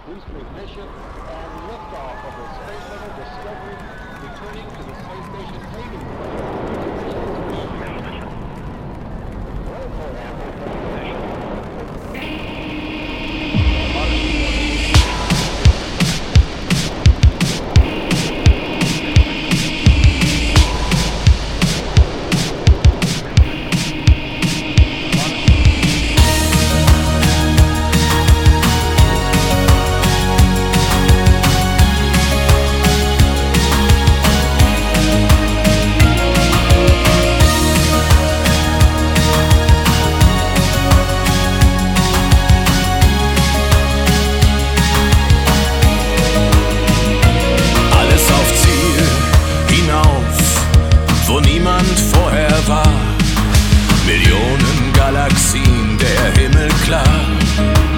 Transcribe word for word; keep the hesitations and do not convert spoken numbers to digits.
booster ignition, and liftoff of the Space Shuttle Discovery, returning to the space station payload. Well, for